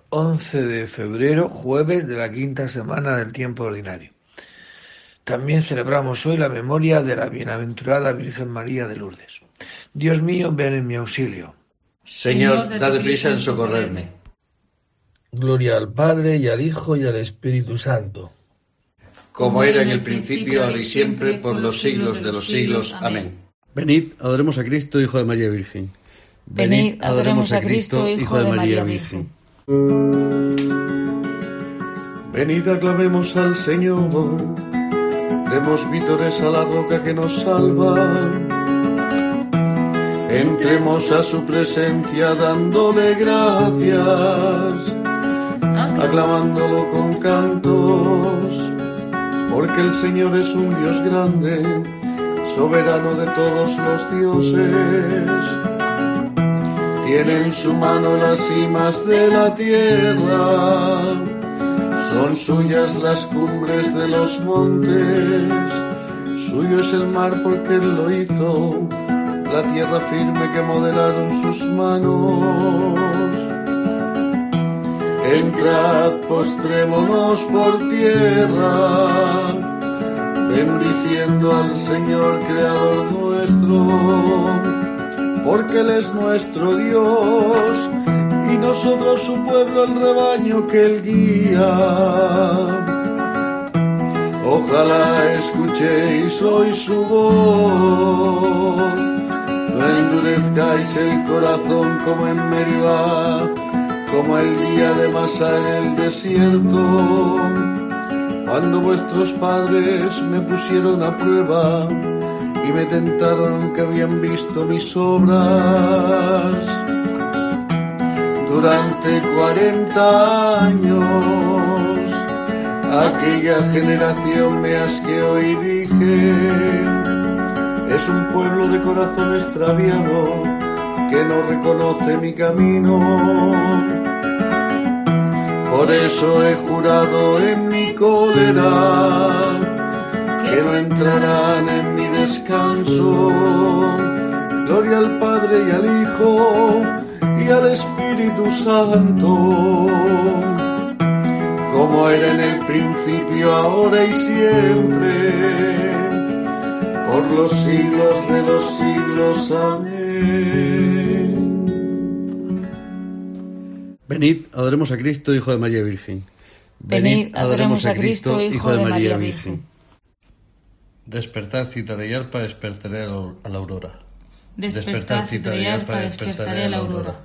11 de febrero, jueves de la quinta semana del tiempo ordinario. También celebramos hoy la memoria de la bienaventurada Virgen María de Lourdes. Dios mío, ven en mi auxilio. Señor, date prisa en socorrerme. Gloria al Padre, y al Hijo, y al Espíritu Santo. Como era en el principio, ahora y siempre, por los siglos de los siglos. Amén. Venid, adoremos a Cristo, Hijo de María Virgen. Venid, adoremos a Cristo, Hijo de María Virgen. Venid, aclamemos al Señor, demos vítores a la roca que nos salva. Entremos a su presencia dándole gracias, aclamándolo con cantos, porque el Señor es un Dios grande, soberano de todos los dioses. Tiene en su mano las cimas de la tierra, son suyas las cumbres de los montes, suyo es el mar porque Él lo hizo, la tierra firme que modelaron sus manos. Entrad, postrémonos por tierra, bendiciendo al Señor Creador nuestro, porque Él es nuestro Dios, y nosotros su pueblo, el rebaño que Él guía. Ojalá escuchéis hoy su voz, no endurezcáis el corazón como en Meribá, como el día de Masá en el desierto, cuando vuestros padres me pusieron a prueba y me tentaron aunque habían visto mis obras. Durante 40 años aquella generación me asqueó y dije: es un pueblo de corazón extraviado que no reconoce mi camino. Por eso he jurado en mi cólera que no entrarán en mi descanso. Gloria al Padre y al Hijo y al Espíritu Santo, como era en el principio, ahora y siempre, por los siglos de los siglos. Amén. Venid, adoremos a Cristo, Hijo de María Virgen. Venid, adoremos a Cristo, Hijo de María Virgen. Despertar, cítara y arpa, despertaré a la aurora. Despertar, cítara y arpa, despertaré a la aurora.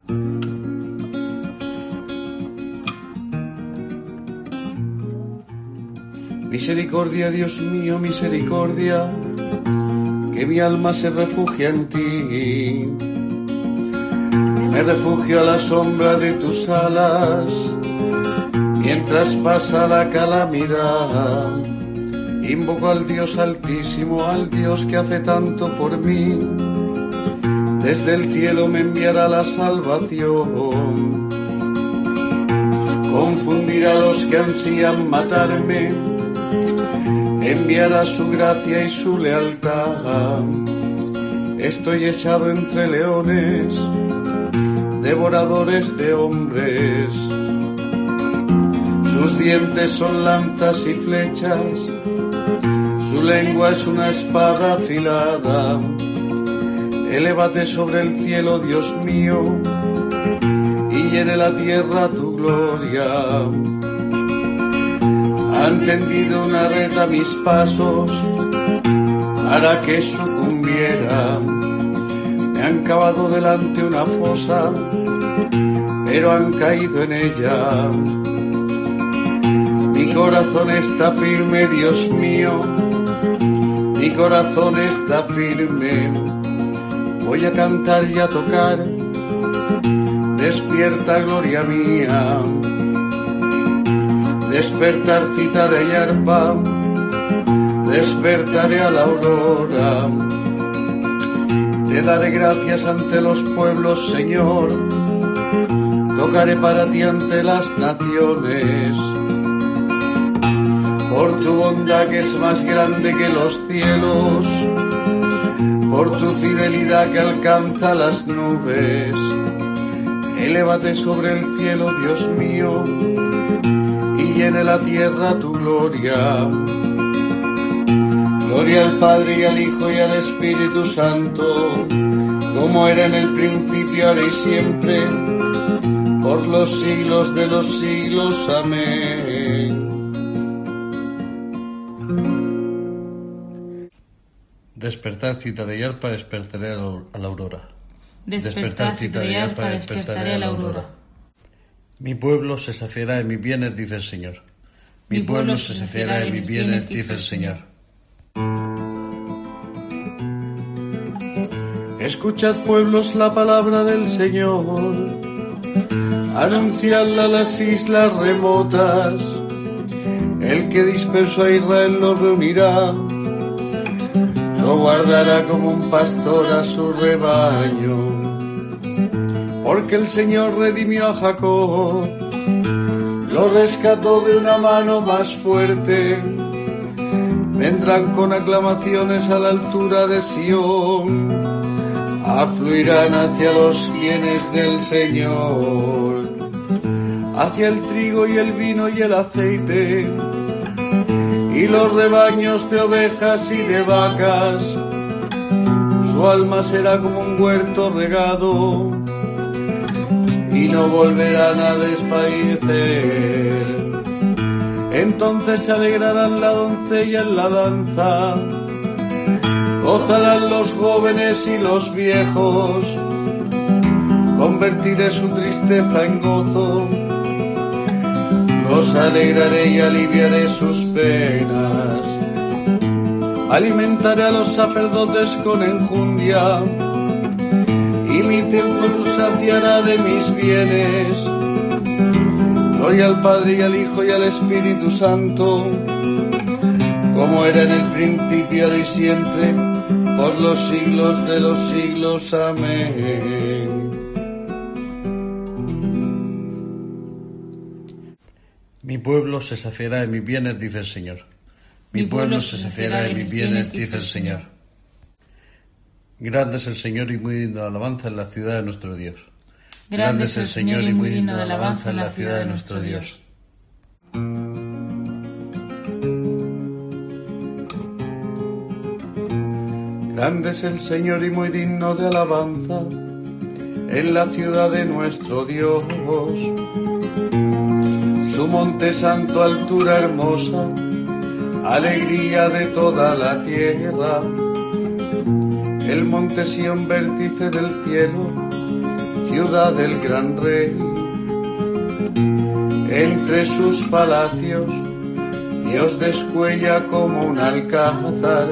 Misericordia, Dios mío, misericordia, que mi alma se refugia en ti. Me refugio a la sombra de tus alas, mientras pasa la calamidad. Invoco al Dios Altísimo, al Dios que hace tanto por mí. Desde el cielo me enviará la salvación. Confundirá a los que ansían matarme, enviará su gracia y su lealtad. Estoy echado entre leones, devoradores de hombres. Sus dientes son lanzas y flechas, su lengua es una espada afilada. Elévate sobre el cielo, Dios mío, y llene la tierra tu gloria. Han tendido una red a mis pasos para que sucumbiera. Me han cavado delante una fosa, pero han caído en ella. Mi corazón está firme, Dios mío, mi corazón está firme. Voy a cantar y a tocar, despierta, gloria mía. Despertar, cítara y arpa, despertaré a la aurora. Te daré gracias ante los pueblos, Señor, tocaré para ti ante las naciones. Por tu bondad que es más grande que los cielos, por tu fidelidad que alcanza las nubes. Elévate sobre el cielo, Dios mío, y llene la tierra tu gloria. Gloria al Padre y al Hijo y al Espíritu Santo, como era en el principio, ahora y siempre, por los siglos de los siglos. Amén. Despertad, cítara y arpa, despertaré a la aurora. Despertad, cítara y arpa, despertaré a la aurora. Mi pueblo se saciará de mis bienes, dice el Señor. Mi pueblo se saciará de mis bienes, dice el Señor. Escuchad, pueblos, la palabra del Señor. Anunciadla a las islas remotas. El que dispersó a Israel lo reunirá. Lo guardará como un pastor a su rebaño. Porque el Señor redimió a Jacob, lo rescató de una mano más fuerte. Vendrán con aclamaciones a la altura de Sión, afluirán hacia los bienes del Señor, hacia el trigo y el vino y el aceite, y los rebaños de ovejas y de vacas. Su alma será como un huerto regado, y no volverán a desfallecer. Entonces se alegrarán la doncella en la danza, gozarán los jóvenes y los viejos. Convertiré su tristeza en gozo, los alegraré y aliviaré sus penas. Alimentaré a los sacerdotes con enjundia, y mi templo los saciará de mis bienes. Gloria al Padre y al Hijo y al Espíritu Santo, como era en el principio, ahora y siempre, por los siglos de los siglos. Amén. Mi pueblo se saciará de mis bienes, dice el Señor. Mi pueblo se saciará de mis bienes, dice el Señor. Grande es el Señor y muy digno de alabanza en la ciudad de nuestro Dios. Grande es el Señor y muy digno de alabanza en la ciudad de nuestro Dios. Grande es el Señor y muy digno de alabanza en la ciudad de nuestro Dios. Su monte santo, altura hermosa, alegría de toda la tierra. El monte Sión, vértice del cielo, ciudad del gran rey. Entre sus palacios Dios descuella como un alcázar.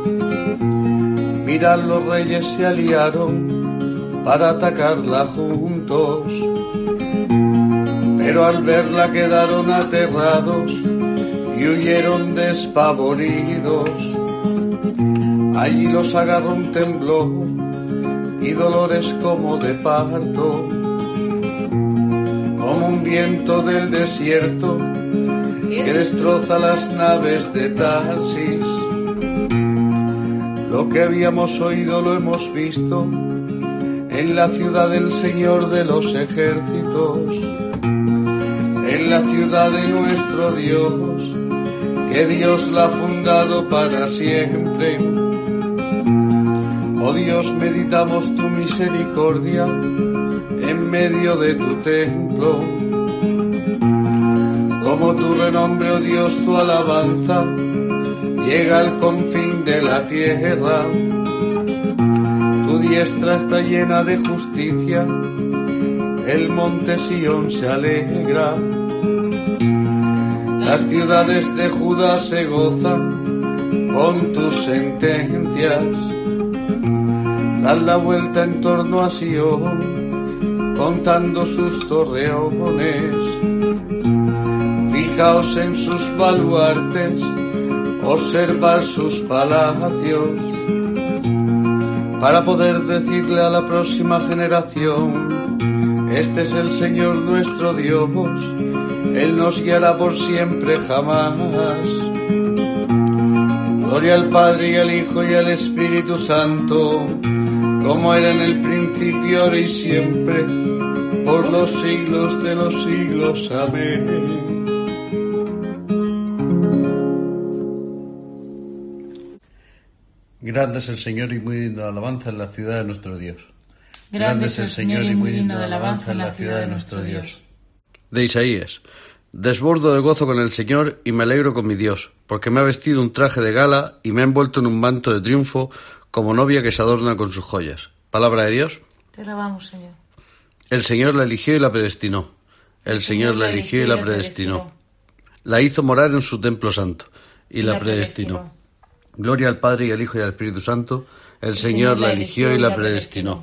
Mirad, los reyes se aliaron para atacarla juntos, pero al verla quedaron aterrados y huyeron despavoridos. Allí los agarró un temblor y dolores como de parto, como un viento del desierto que destroza las naves de Tarsis. Lo que habíamos oído lo hemos visto en la ciudad del Señor de los ejércitos, en la ciudad de nuestro Dios, que Dios la ha fundado para siempre. Oh Dios, meditamos tu misericordia en medio de tu templo. Como tu renombre, oh Dios, tu alabanza llega al confín de la tierra. Tu diestra está llena de justicia, el monte Sión se alegra. Las ciudades de Judá se gozan con tus sentencias. Dan la vuelta en torno a Sión, contando sus torreones. Fijaos en sus baluartes, observar sus palacios, para poder decirle a la próxima generación: este es el Señor nuestro Dios, Él nos guiará por siempre jamás. Gloria al Padre y al Hijo y al Espíritu Santo, como era en el principio, ahora y siempre, por los siglos de los siglos. Amén. Grande es el Señor y muy digno de alabanza en la ciudad de nuestro Dios. Grande es el Señor y muy digno de alabanza en la ciudad de nuestro Dios. De Isaías. Desbordo de gozo con el Señor y me alegro con mi Dios, porque me ha vestido un traje de gala y me ha envuelto en un manto de triunfo, como novia que se adorna con sus joyas. Palabra de Dios. Te alabamos, Señor. El Señor la eligió y la predestinó. El Señor la eligió y la predestinó. La hizo morar en su templo santo y la predestinó. Gloria al Padre y al Hijo y al Espíritu Santo. El Señor la eligió y la predestinó.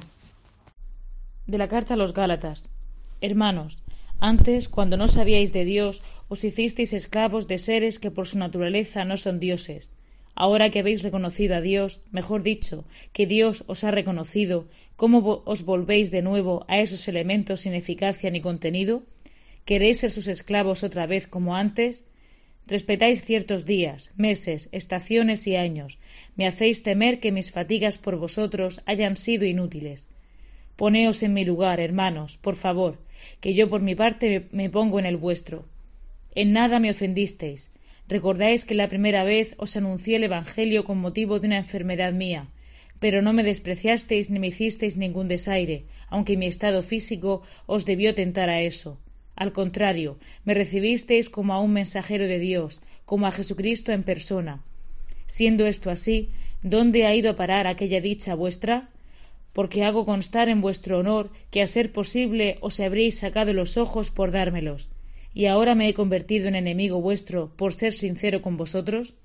De la carta a los Gálatas. Hermanos, antes, cuando no sabíais de Dios, os hicisteis esclavos de seres que por su naturaleza no son dioses. Ahora que habéis reconocido a Dios, mejor dicho, que Dios os ha reconocido, ¿cómo os volvéis de nuevo a esos elementos sin eficacia ni contenido? ¿Queréis ser sus esclavos otra vez como antes? Respetáis ciertos días, meses, estaciones y años. Me hacéis temer que mis fatigas por vosotros hayan sido inútiles. Poneos en mi lugar, hermanos, por favor, que yo por mi parte me pongo en el vuestro. En nada me ofendisteis. Recordáis que la primera vez os anuncié el Evangelio con motivo de una enfermedad mía, pero no me despreciasteis ni me hicisteis ningún desaire, aunque mi estado físico os debió tentar a eso. Al contrario, me recibisteis como a un mensajero de Dios, como a Jesucristo en persona. Siendo esto así, ¿dónde ha ido a parar aquella dicha vuestra? Porque hago constar en vuestro honor que a ser posible os habréis sacado los ojos por dármelos, y ahora me he convertido en enemigo vuestro por ser sincero con vosotros.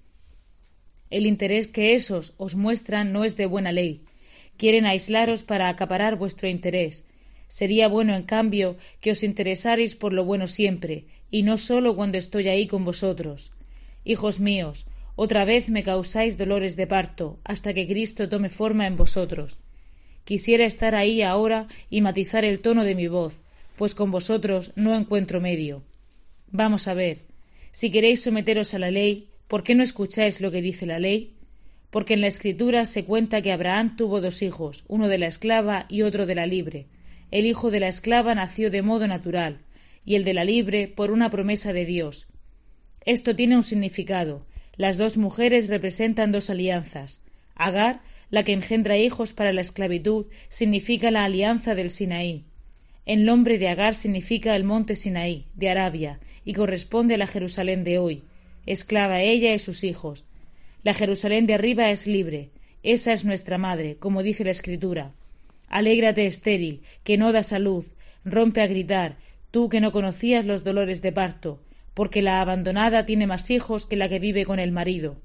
El interés que esos os muestran no es de buena ley. Quieren aislaros para acaparar vuestro interés. Sería bueno, en cambio, que os interesarais por lo bueno siempre, y no sólo cuando estoy ahí con vosotros. Hijos míos, otra vez me causáis dolores de parto, hasta que Cristo tome forma en vosotros. Quisiera estar ahí ahora y matizar el tono de mi voz, pues con vosotros no encuentro medio. Vamos a ver, si queréis someteros a la ley, ¿por qué no escucháis lo que dice la ley? Porque en la Escritura se cuenta que Abraham tuvo 2 hijos, uno de la esclava y otro de la libre. El hijo de la esclava nació de modo natural, y el de la libre por una promesa de Dios. Esto tiene un significado. Las 2 mujeres representan 2 alianzas. Agar, la que engendra hijos para la esclavitud, significa la alianza del Sinaí. El nombre de Agar significa el monte Sinaí, de Arabia, y corresponde a la Jerusalén de hoy. Esclava ella y sus hijos. La Jerusalén de arriba es libre. Esa es nuestra madre, como dice la Escritura. Alégrate, estéril, que no das a luz, rompe a gritar, tú que no conocías los dolores de parto, porque la abandonada tiene más hijos que la que vive con el marido.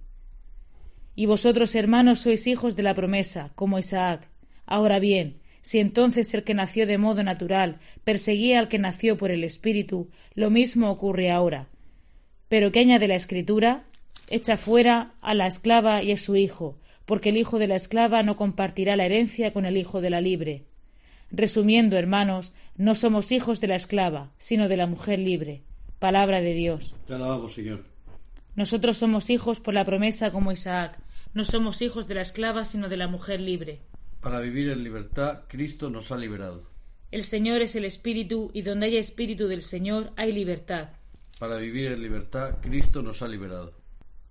Y vosotros, hermanos, sois hijos de la promesa, como Isaac. Ahora bien, si entonces el que nació de modo natural perseguía al que nació por el Espíritu, lo mismo ocurre ahora. Pero ¿qué añade la Escritura? Echa fuera a la esclava y a su hijo, porque el hijo de la esclava no compartirá la herencia con el hijo de la libre. Resumiendo, hermanos, no somos hijos de la esclava, sino de la mujer libre. Palabra de Dios. Te alabamos, Señor. Nosotros somos hijos por la promesa como Isaac. No somos hijos de la esclava, sino de la mujer libre. Para vivir en libertad, Cristo nos ha liberado. El Señor es el Espíritu, y donde haya Espíritu del Señor hay libertad. Para vivir en libertad, Cristo nos ha liberado.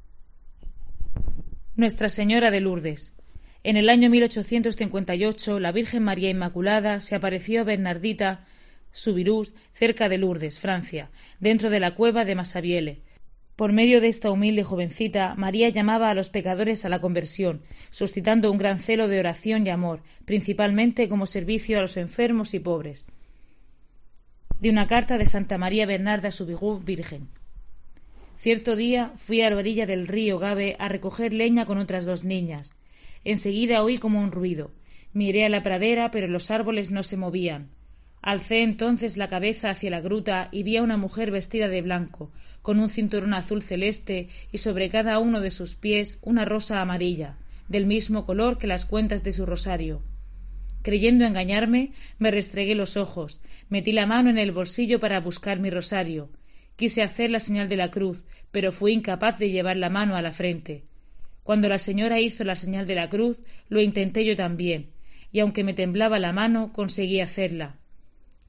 Nuestra Señora de Lourdes. En el año 1858, la Virgen María Inmaculada se apareció a Bernardita Subirús, cerca de Lourdes, Francia, dentro de la cueva de Massabielle. Por medio de esta humilde jovencita, María llamaba a los pecadores a la conversión, suscitando un gran celo de oración y amor, principalmente como servicio a los enfermos y pobres. De una carta de Santa María Bernarda Subirús, Virgen. Cierto día fui a la orilla del río Gabe a recoger leña con otras 2 niñas. Enseguida oí como un ruido. Miré a la pradera, pero los árboles no se movían. Alcé entonces la cabeza hacia la gruta y vi a una mujer vestida de blanco, con un cinturón azul celeste y sobre cada uno de sus pies una rosa amarilla, del mismo color que las cuentas de su rosario. Creyendo engañarme, me restregué los ojos, metí la mano en el bolsillo para buscar mi rosario. Quise hacer la señal de la cruz, pero fui incapaz de llevar la mano a la frente. Cuando la señora hizo la señal de la cruz, lo intenté yo también, y aunque me temblaba la mano, conseguí hacerla.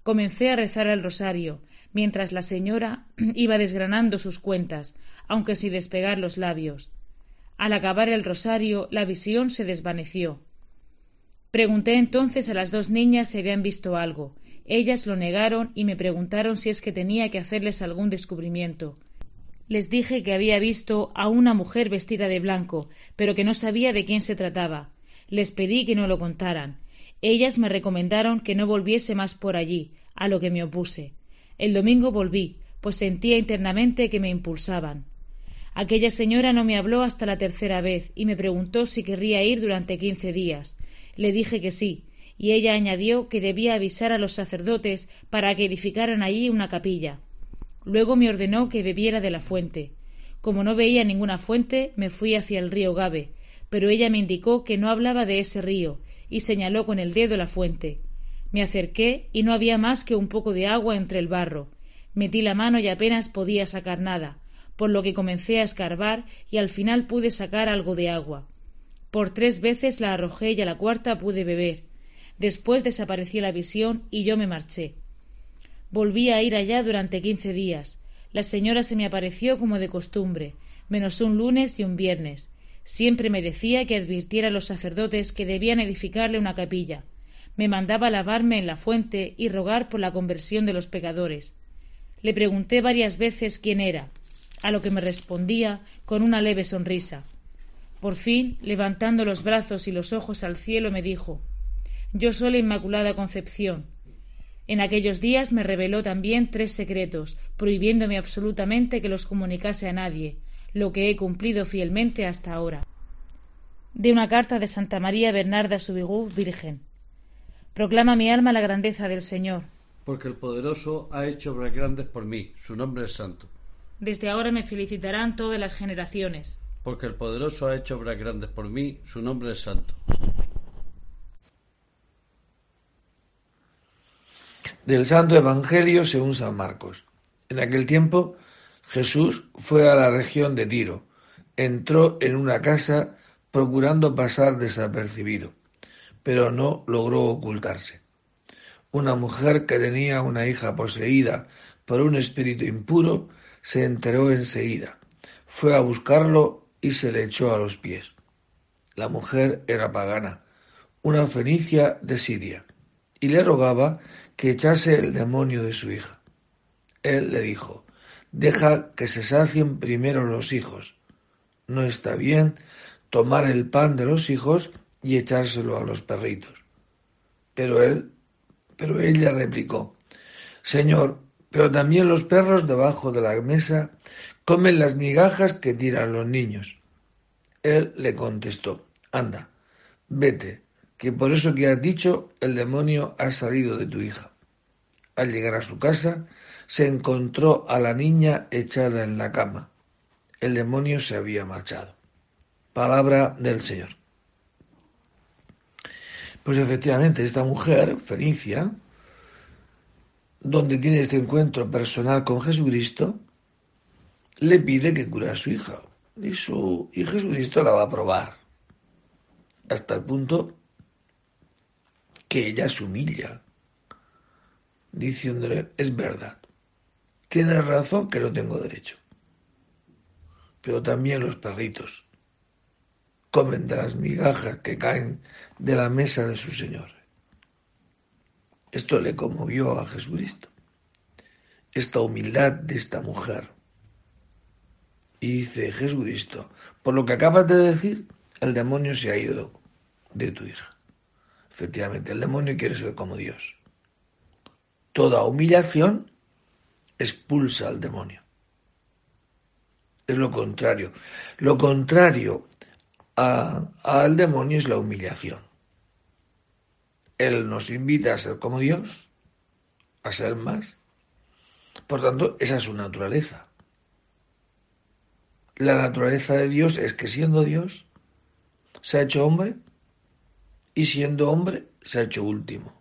Comencé a rezar el rosario, mientras la señora iba desgranando sus cuentas, aunque sin despegar los labios. Al acabar el rosario, la visión se desvaneció. Pregunté entonces a las dos niñas si habían visto algo. Ellas lo negaron y me preguntaron si es que tenía que hacerles algún descubrimiento. Les dije que había visto a una mujer vestida de blanco, pero que no sabía de quién se trataba. Les pedí que no lo contaran. Ellas me recomendaron que no volviese más por allí, a lo que me opuse. El domingo volví, pues sentía internamente que me impulsaban. Aquella señora no me habló hasta la tercera vez y me preguntó si querría ir durante 15 días. Le dije que sí, y ella añadió que debía avisar a los sacerdotes para que edificaran allí una capilla. Luego me ordenó que bebiera de la fuente. Como no veía ninguna fuente, me fui hacia el río Gabe, pero ella me indicó que no hablaba de ese río, y señaló con el dedo la fuente. Me acerqué y no había más que un poco de agua entre el barro. Metí la mano y apenas podía sacar nada, por lo que comencé a escarbar y al final pude sacar algo de agua. Por 3 veces la arrojé y a la cuarta pude beber. Después desapareció la visión y yo me marché. Volví a ir allá durante 15 días. La señora se me apareció como de costumbre, menos un lunes y un viernes. Siempre me decía que advirtiera a los sacerdotes que debían edificarle una capilla. Me mandaba lavarme en la fuente y rogar por la conversión de los pecadores. Le pregunté varias veces quién era, a lo que me respondía con una leve sonrisa. Por fin, levantando los brazos y los ojos al cielo, me dijo: «Yo soy la Inmaculada Concepción». En aquellos días me reveló también 3 secretos, prohibiéndome absolutamente que los comunicase a nadie, lo que he cumplido fielmente hasta ahora. De una carta de Santa María Bernarda Soubirous, Virgen. Proclama mi alma la grandeza del Señor. Porque el Poderoso ha hecho obras grandes por mí, su nombre es santo. Desde ahora me felicitarán todas las generaciones. Porque el Poderoso ha hecho obras grandes por mí, su nombre es santo. Del Santo Evangelio según San Marcos. En aquel tiempo Jesús fue a la región de Tiro. Entró en una casa procurando pasar desapercibido, pero no logró ocultarse. Una mujer que tenía una hija poseída por un espíritu impuro se enteró enseguida. Fue a buscarlo y se le echó a los pies. La mujer era pagana, una fenicia de Siria, y le rogaba que echase el demonio de su hija. Él le dijo: «Deja que se sacien primero los hijos. No está bien tomar el pan de los hijos y echárselo a los perritos». Pero ella replicó: «Señor, pero también los perros debajo de la mesa comen las migajas que tiran los niños». Él le contestó: «Anda, vete, que por eso que has dicho, el demonio ha salido de tu hija». Al llegar a su casa, se encontró a la niña echada en la cama. El demonio se había marchado. Palabra del Señor. Pues efectivamente, esta mujer, fenicia, donde tiene este encuentro personal con Jesucristo, le pide que cure a su hija. Y Jesucristo la va a probar, hasta el punto que ella se humilla, diciéndole: «Es verdad, tienes razón que no tengo derecho, pero también los perritos comen de las migajas que caen de la mesa de su Señor». Esto le conmovió a Jesucristo, esta humildad de esta mujer. Y dice Jesucristo: «Por lo que acabas de decir, el demonio se ha ido de tu hija». Efectivamente, el demonio quiere ser como Dios. Toda humillación expulsa al demonio. Es lo contrario. Lo contrario al demonio es la humillación. Él nos invita a ser como Dios, a ser más. Por tanto, esa es su naturaleza. La naturaleza de Dios es que, siendo Dios, se ha hecho hombre, y siendo hombre se ha hecho último.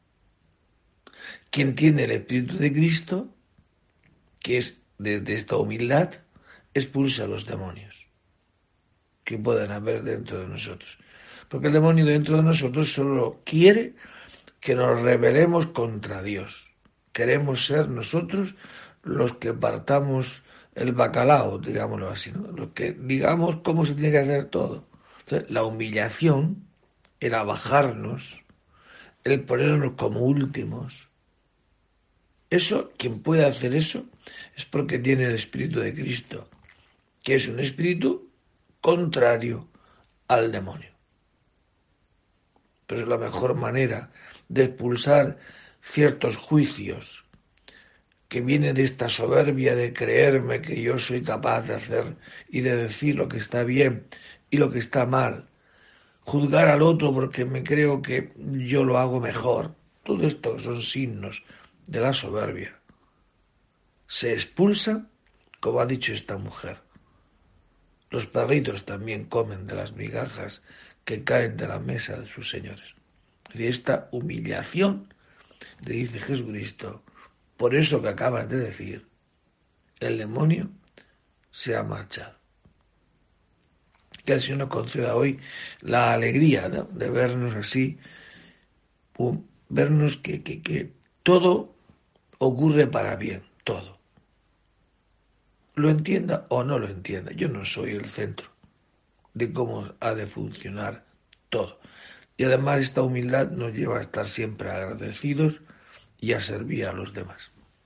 Quien tiene el Espíritu de Cristo, que es desde esta humildad, expulsa a los demonios que puedan haber dentro de nosotros. Porque el demonio dentro de nosotros solo quiere que nos rebelemos contra Dios, queremos ser nosotros los que partamos el bacalao, digámoslo así, ¿no? Los que digamos cómo se tiene que hacer todo. Entonces, la humillación, el abajarnos, el ponernos como últimos. Eso, quien puede hacer eso, es porque tiene el Espíritu de Cristo, que es un espíritu contrario al demonio. Pero es la mejor manera de expulsar ciertos juicios que vienen de esta soberbia de creerme que yo soy capaz de hacer y de decir lo que está bien y lo que está mal, juzgar al otro porque me creo que yo lo hago mejor. Todo esto son signos de la soberbia. Se expulsa, como ha dicho esta mujer. Los perritos también comen de las migajas que caen de la mesa de sus señores. De esta humillación, le dice Jesucristo, por eso que acabas de decir, el demonio se ha marchado. Que el Señor nos conceda hoy la alegría, ¿no?, de vernos así, vernos que todo ocurre para bien, todo. Lo entienda o no lo entienda, yo no soy el centro de cómo ha de funcionar todo. Y además esta humildad nos lleva a estar siempre agradecidos y a servir a los demás.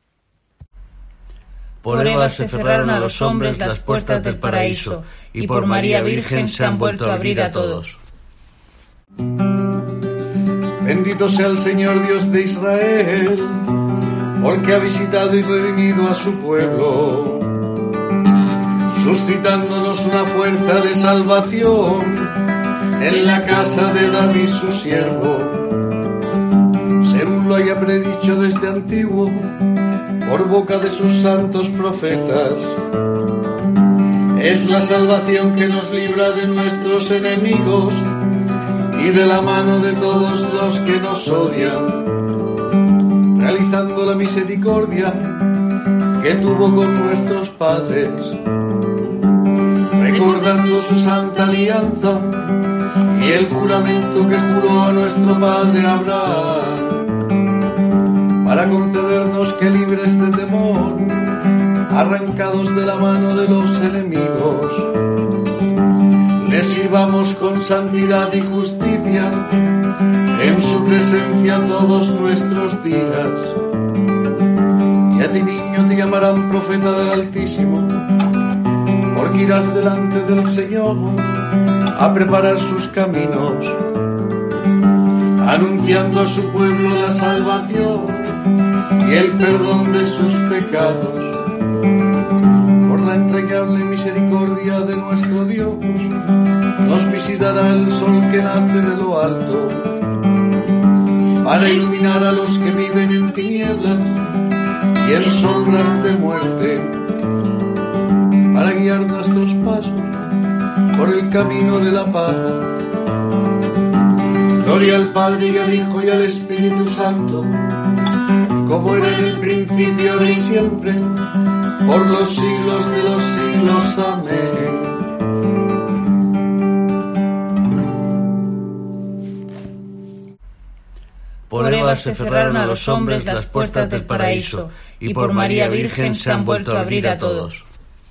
Por Eva se cerraron a los hombres las puertas del paraíso, y por María Virgen se han vuelto a abrir a todos. Bendito sea el Señor Dios de Israel, porque ha visitado y redimido a su pueblo, suscitándonos una fuerza de salvación en la casa de David su siervo, según lo haya predicho desde antiguo por boca de sus santos profetas. Es la salvación que nos libra de nuestros enemigos y de la mano de todos los que nos odian, realizando la misericordia que tuvo con nuestros padres, recordando su santa alianza y el juramento que juró a nuestro padre Abraham, para concedernos que libres de temor, arrancados de la mano de los enemigos, le sirvamos con santidad y justicia en su presencia todos nuestros días. Y a ti, niño, te llamarán profeta del Altísimo, porque irás delante del Señor a preparar sus caminos, anunciando a su pueblo la salvación y el perdón de sus pecados. Por la entrañable misericordia de nuestro Dios, nos visitará el sol que nace de lo alto, para iluminar a los que viven en tinieblas y en sombras de muerte, para guiar nuestros pasos por el camino de la paz. Gloria al Padre y al Hijo y al Espíritu Santo, como era en el principio, ahora y siempre, por los siglos de los siglos. Amén. Por Eva se cerraron a los hombres las puertas del paraíso, y por María Virgen se han vuelto a abrir a todos.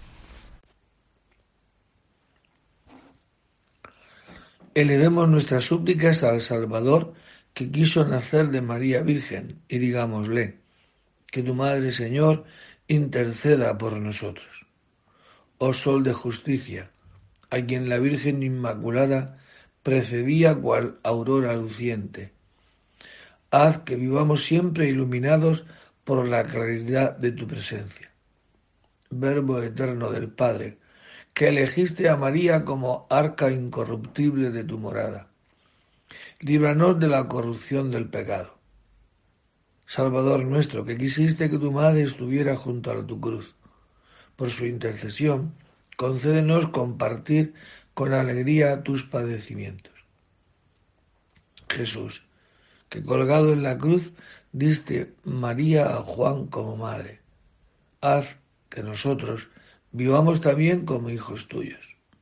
Elevemos nuestras súplicas al Salvador que quiso nacer de María Virgen y digámosle, que tu Madre, Señor, interceda por nosotros. Oh Sol de justicia, a quien la Virgen Inmaculada precedía cual aurora luciente, haz que vivamos siempre iluminados por la claridad de tu presencia. Verbo eterno del Padre, que elegiste a María como arca incorruptible de tu morada. Líbranos de la corrupción del pecado. Salvador nuestro, que quisiste que tu Madre estuviera junto a tu cruz. Por su intercesión, concédenos compartir con alegría tus padecimientos. Jesús, que colgado en la cruz diste María a Juan como madre, haz que nosotros vivamos también como hijos tuyos.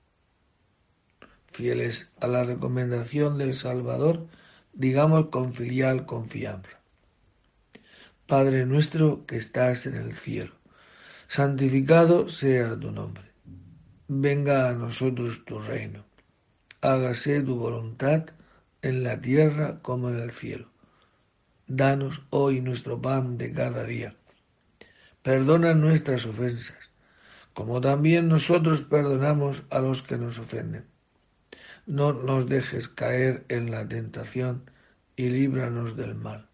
Fieles a la recomendación del Salvador, digamos con filial confianza. Padre nuestro que estás en el cielo, santificado sea tu nombre. Venga a nosotros tu reino. Hágase tu voluntad en la tierra como en el cielo. Danos hoy nuestro pan de cada día. Perdona nuestras ofensas, como también nosotros perdonamos a los que nos ofenden. No nos dejes caer en la tentación y líbranos del mal.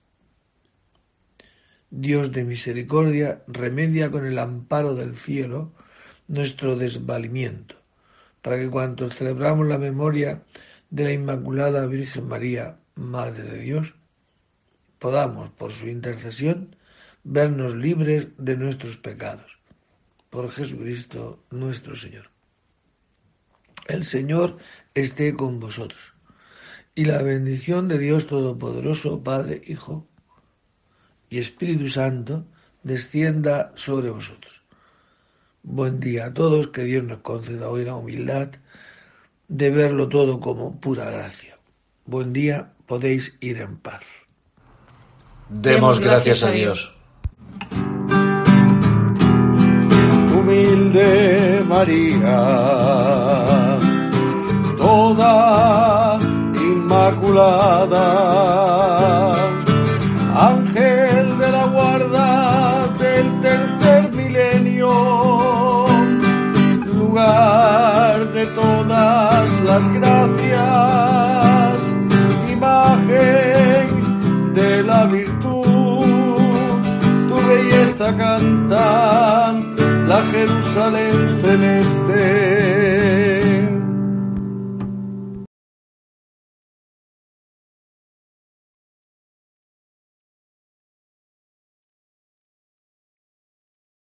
Dios de misericordia, remedia con el amparo del cielo nuestro desvalimiento, para que cuantos celebramos la memoria de la Inmaculada Virgen María, Madre de Dios, podamos, por su intercesión, vernos libres de nuestros pecados. Por Jesucristo nuestro Señor. El Señor esté con vosotros, y la bendición de Dios Todopoderoso, Padre, Hijo y Espíritu Santo, descienda sobre vosotros. Buen día a todos, que Dios nos conceda hoy la humildad de verlo todo como pura gracia. Buen día, podéis ir en paz. Demos gracias a Dios. Humilde María, toda inmaculada, ángel de la guarda del tercer milenio, lugar de todas las gracias, imagen de la virtud, tu belleza cantan la Jerusalén celeste.